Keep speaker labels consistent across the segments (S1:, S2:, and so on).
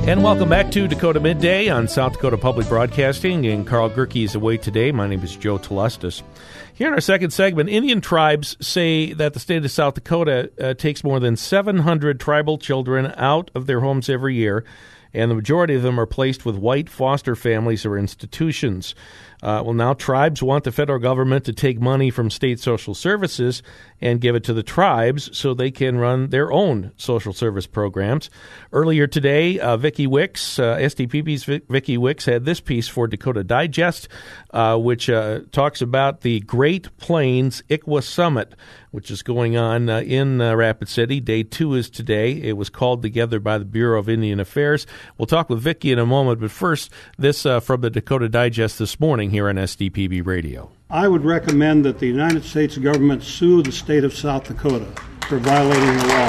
S1: And welcome back to Dakota Midday on South Dakota Public Broadcasting. And Carl Gerke is away today. My name is Joe Telustis. Here in our second segment, Indian tribes say that the state of South Dakota takes more than 700 tribal children out of their homes every year, and the majority of them are placed with white foster families or institutions. Now tribes want the federal government to take money from state social services and give it to the tribes so they can run their own social service programs. Earlier today, Vicki Wicks, SDPP's Vicki Wicks, had this piece for Dakota Digest, which talks about the Great Plains ICWA Summit, which is going on in Rapid City. Day 2 is today. It was called together by the Bureau of Indian Affairs. We'll talk with Vicki in a moment, but first, this from the Dakota Digest this morning here on SDPB Radio.
S2: I would recommend that the United States government sue the state of South Dakota for violating the law.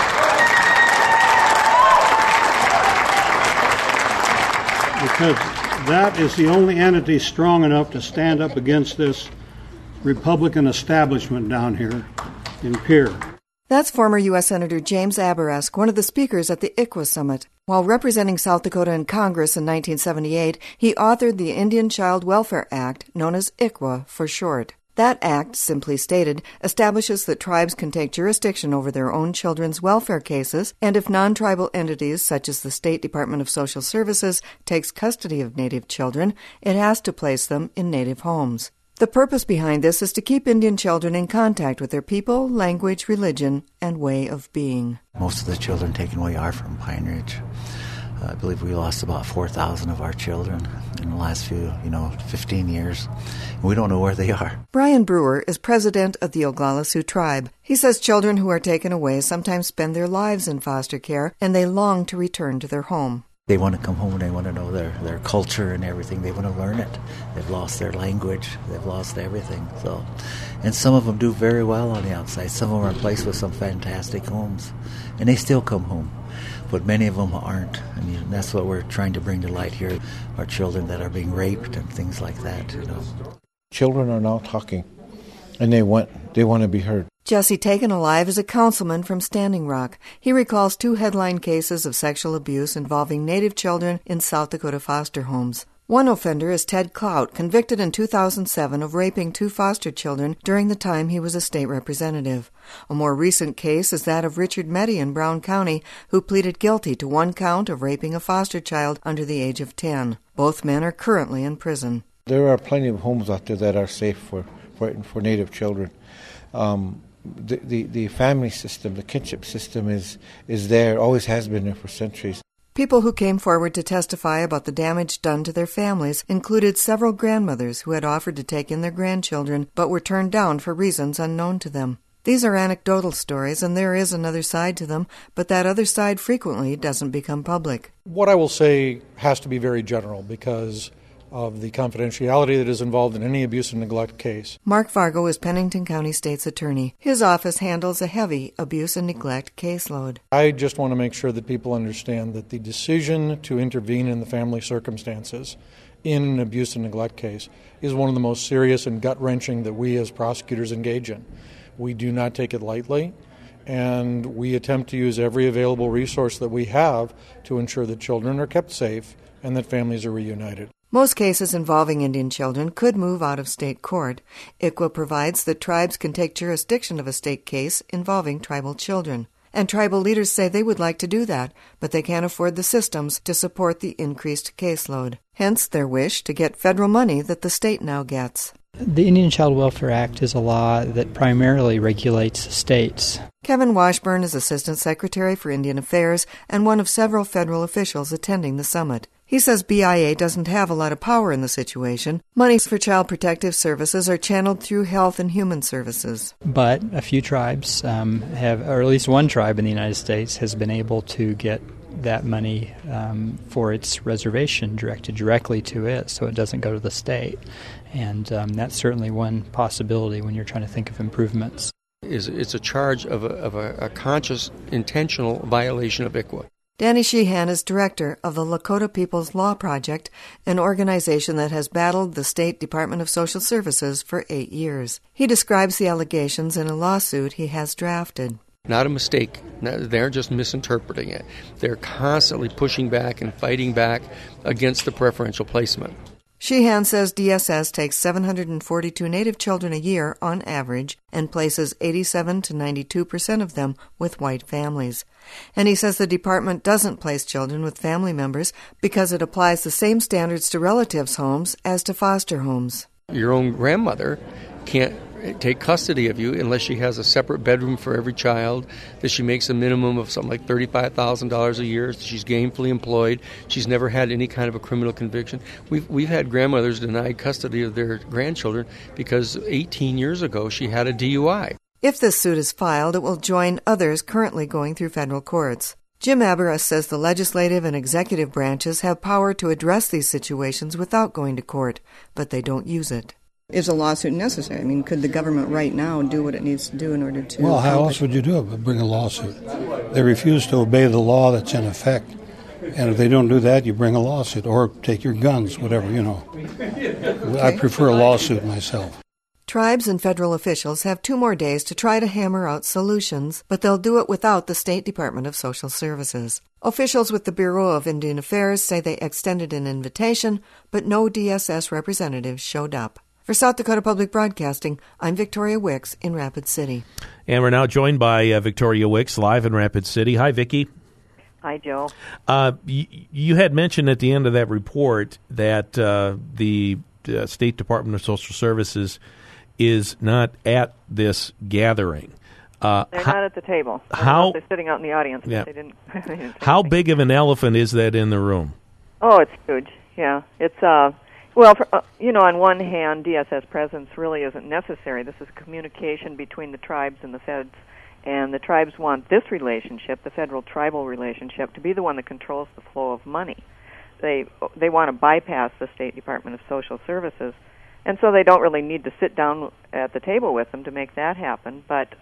S2: Because that is the only entity strong enough to stand up against this Republican establishment down here in Pierre.
S3: That's former U.S. Senator James Abourezk, one of the speakers at the ICWA Summit. While representing South Dakota in Congress in 1978, he authored the Indian Child Welfare Act, known as ICWA for short. That act, simply stated, establishes that tribes can take jurisdiction over their own children's welfare cases, and if non-tribal entities, such as the State Department of Social Services, takes custody of Native children, it has to place them in Native homes. The purpose behind this is to keep Indian children in contact with their people, language, religion, and way of being.
S4: Most of the children taken away are from Pine Ridge. I believe we lost about 4,000 of our children in the last 15 years. We don't know where they are.
S3: Brian Brewer is president of the Oglala Sioux tribe. He says children who are taken away sometimes spend their lives in foster care, and they long to return to their home.
S4: They want to come home and they want to know their culture and everything. They want to learn it. They've lost their language. They've lost everything. And some of them do very well on the outside. Some of them are placed with some fantastic homes, and they still come home. But many of them aren't. And that's what we're trying to bring to light here, our children that are being raped and things like that.
S5: Children are now talking, and they want to be heard.
S3: Jesse Taken Alive is a councilman from Standing Rock. He recalls 2 headline cases of sexual abuse involving Native children in South Dakota foster homes. One offender is Ted Clout, convicted in 2007 of raping 2 foster children during the time he was a state representative. A more recent case is that of Richard Meddy in Brown County, who pleaded guilty to 1 count of raping a foster child under the age of 10. Both men are currently in prison.
S5: There are plenty of homes out there that are safe for Native children. The family system, the kinship system is there, always has been there for centuries.
S3: People who came forward to testify about the damage done to their families included several grandmothers who had offered to take in their grandchildren but were turned down for reasons unknown to them. These are anecdotal stories, and there is another side to them, but that other side frequently doesn't become public.
S6: What I will say has to be very general because of the confidentiality that is involved in any abuse and neglect case.
S3: Mark Fargo is Pennington County State's attorney. His office handles a heavy abuse and neglect caseload.
S6: I just want to make sure that people understand that the decision to intervene in the family circumstances in an abuse and neglect case is one of the most serious and gut-wrenching that we as prosecutors engage in. We do not take it lightly, and we attempt to use every available resource that we have to ensure that children are kept safe and that families are reunited.
S3: Most cases involving Indian children could move out of state court. ICWA provides that tribes can take jurisdiction of a state case involving tribal children. And tribal leaders say they would like to do that, but they can't afford the systems to support the increased caseload. Hence their wish to get federal money that the state now gets.
S7: The Indian Child Welfare Act is a law that primarily regulates states.
S3: Kevin Washburn is Assistant Secretary for Indian Affairs and one of several federal officials attending the summit. He says BIA doesn't have a lot of power in the situation. Monies for Child Protective Services are channeled through Health and Human Services.
S7: But a few tribes have, or at least one tribe in the United States has been able to get that money for its reservation directed directly to it, so it doesn't go to the state. And that's certainly one possibility when you're trying to think of improvements.
S8: It's a charge of a conscious, intentional violation of ICWA.
S3: Danny Sheehan is director of the Lakota People's Law Project, an organization that has battled the State Department of Social Services for 8 years. He describes the allegations in a lawsuit he has drafted.
S8: Not a mistake. They're just misinterpreting it. They're constantly pushing back and fighting back against the preferential placement.
S3: Sheehan says DSS takes 742 Native children a year on average and places 87 to 92% of them with white families. And he says the department doesn't place children with family members because it applies the same standards to relatives' homes as to foster homes.
S8: Your own grandmother can't take custody of you unless she has a separate bedroom for every child, that she makes a minimum of something like $35,000 a year, she's gainfully employed, she's never had any kind of a criminal conviction. We've had grandmothers denied custody of their grandchildren because 18 years ago she had a DUI.
S3: If this suit is filed, it will join others currently going through federal courts. Jim Aberas says the legislative and executive branches have power to address these situations without going to court, but they don't use it.
S9: Is a lawsuit necessary? I mean, could the government right now do what it needs to do in order to...
S2: Well, how else would you do it but bring a lawsuit? They refuse to obey the law that's in effect. And if they don't do that, you bring a lawsuit or take your guns, whatever, you know. Okay. I prefer a lawsuit myself.
S3: Tribes and federal officials have 2 more days to try to hammer out solutions, but they'll do it without the State Department of Social Services. Officials with the Bureau of Indian Affairs say they extended an invitation, but no DSS representatives showed up. For South Dakota Public Broadcasting, I'm Victoria Wicks in Rapid City.
S1: And we're now joined by Victoria Wicks live in Rapid City. Hi, Vicki.
S10: Hi, Joe.
S1: You had mentioned at the end of that report that the State Department of Social Services is not at this gathering.
S10: They're not at the table. They're sitting out in the audience.
S1: Yeah.
S10: They didn't
S1: How big of an elephant is that in the room?
S10: Oh, it's huge. Yeah, it's well, on one hand, DSS presence really isn't necessary. This is communication between the tribes and the feds, and the tribes want this relationship, the federal-tribal relationship, to be the one that controls the flow of money. They want to bypass the State Department of Social Services, and so they don't really need to sit down at the table with them to make that happen. But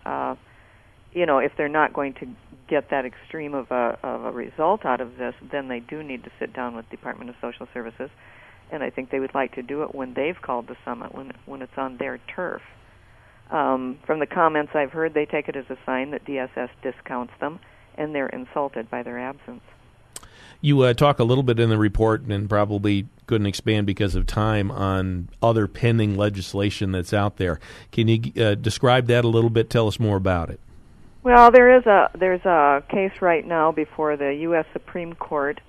S10: if they're not going to get that extreme of a result out of this, then they do need to sit down with the Department of Social Services. And I think they would like to do it when they've called the summit, when it's on their turf. From the comments I've heard, they take it as a sign that DSS discounts them, and they're insulted by their absence.
S1: You talk a little bit in the report, and probably couldn't expand because of time, on other pending legislation that's out there. Can you describe that a little bit? Tell us more about it.
S10: Well, there's a case right now before the U.S. Supreme Court.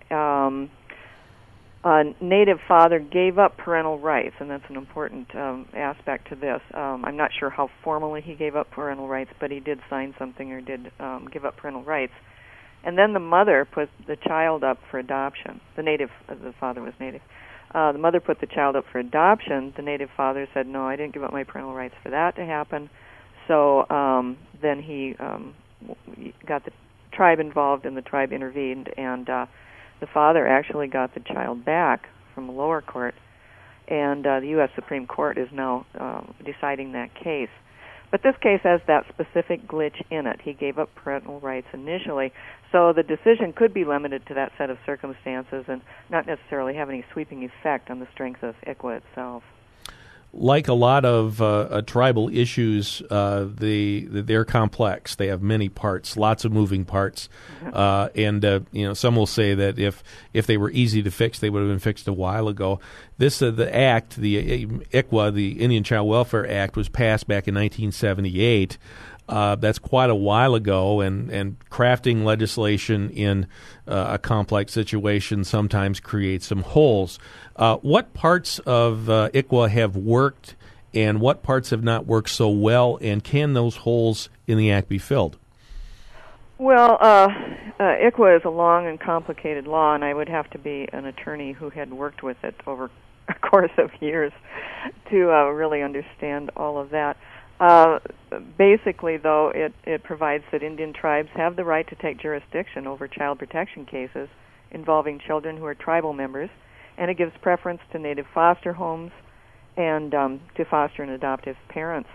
S10: A Native father gave up parental rights, and that's an important aspect to this. I'm not sure how formally he gave up parental rights, but he did sign something or did give up parental rights. And then the mother put the child up for adoption. The father was Native. The mother put the child up for adoption. The Native father said, no, I didn't give up my parental rights for that to happen. So then he got the tribe involved, and the tribe intervened, and the father actually got the child back from the lower court, and the U.S. Supreme Court is now deciding that case. But this case has that specific glitch in it. He gave up parental rights initially, so the decision could be limited to that set of circumstances and not necessarily have any sweeping effect on the strength of ICWA itself.
S1: Like a lot of tribal issues, they're complex. They have many parts, lots of moving parts, and some will say that if they were easy to fix, they would have been fixed a while ago. This the act, the ICWA, the Indian Child Welfare Act, was passed back in 1978. That's quite a while ago, and crafting legislation in a complex situation sometimes creates some holes. What parts of ICWA have worked, and what parts have not worked so well, and can those holes in the Act be filled?
S10: Well, ICWA is a long and complicated law, and I would have to be an attorney who had worked with it over a course of years to really understand all of that. Basically, though, it provides that Indian tribes have the right to take jurisdiction over child protection cases involving children who are tribal members, and it gives preference to Native foster homes and to foster and adoptive parents.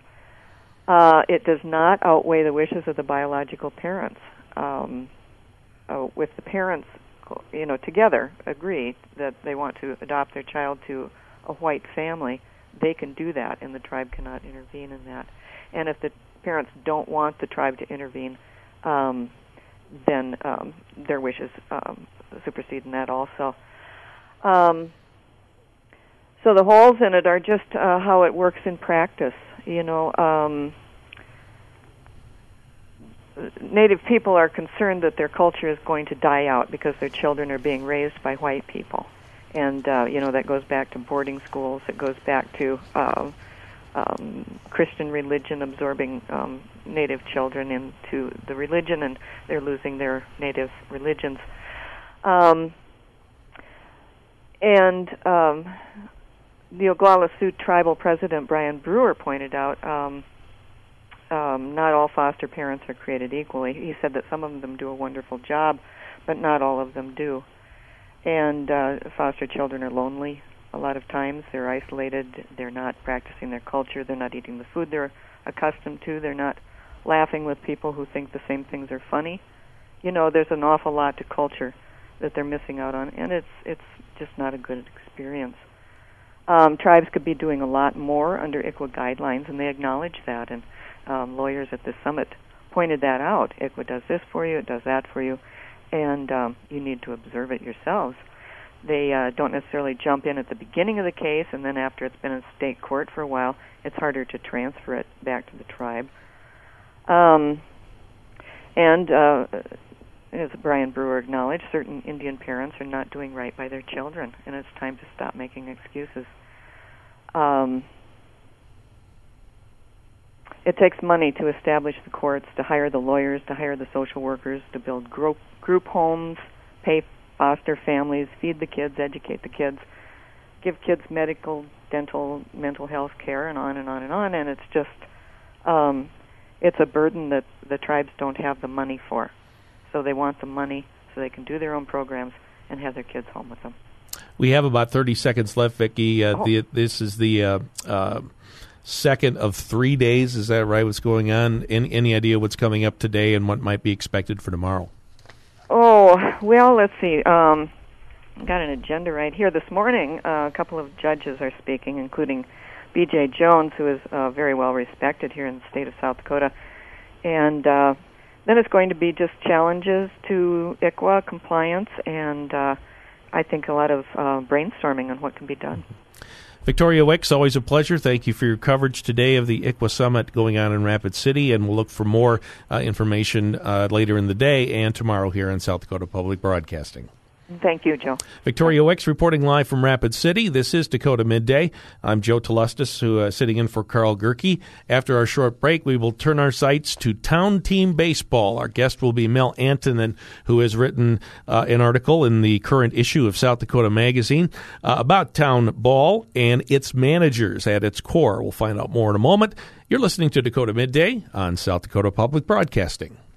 S10: It does not outweigh the wishes of the biological parents. With the parents, together agree that they want to adopt their child to a white family, they can do that, and the tribe cannot intervene in that. And if the parents don't want the tribe to intervene, then their wishes supersede in that also. So the holes in it are just how it works in practice. Native people are concerned that their culture is going to die out because their children are being raised by white people. And, that goes back to boarding schools. It goes back to Christian religion absorbing native children into the religion, and they're losing their native religions. The Oglala Sioux tribal president, Brian Brewer, pointed out not all foster parents are created equally. He said that some of them do a wonderful job, but not all of them do. And foster children are lonely a lot of times. They're isolated. They're not practicing their culture. They're not eating the food they're accustomed to. They're not laughing with people who think the same things are funny. There's an awful lot to culture that they're missing out on, and it's just not a good experience. Tribes could be doing a lot more under ICWA guidelines, and they acknowledge that, and lawyers at this summit pointed that out. ICWA does this for you, it does that for you, and you need to observe it yourselves. They don't necessarily jump in at the beginning of the case, and then after it's been in state court for a while, it's harder to transfer it back to the tribe. As Brian Brewer acknowledged, certain Indian parents are not doing right by their children, and it's time to stop making excuses. It takes money to establish the courts, to hire the lawyers, to hire the social workers, to build group homes, pay foster families, feed the kids, educate the kids, give kids medical, dental, mental health care, and on and on and on. And it's just, it's a burden that the tribes don't have the money for. So they want the money so they can do their own programs and have their kids home with them.
S1: We have about 30 seconds left, Vicki. This is the second of 3 days. Is that right? What's going on? Any idea what's coming up today and what might be expected for tomorrow?
S10: Oh, well, let's see. I've got an agenda right here. This morning, a couple of judges are speaking, including B.J. Jones, who is very well respected here in the state of South Dakota. And then it's going to be just challenges to ICWA compliance and I think a lot of brainstorming on what can be done.
S1: Victoria Wicks, always a pleasure. Thank you for your coverage today of the ICWA Summit going on in Rapid City, and we'll look for more information later in the day and tomorrow here on South Dakota Public Broadcasting.
S10: Thank you, Joe.
S1: Victoria Wicks reporting live from Rapid City. This is Dakota Midday. I'm Joe Telustis, who is sitting in for Carl Gerke. After our short break, we will turn our sights to Town Team Baseball. Our guest will be Mel Antonen, who has written an article in the current issue of South Dakota Magazine about town ball and its managers at its core. We'll find out more in a moment. You're listening to Dakota Midday on South Dakota Public Broadcasting.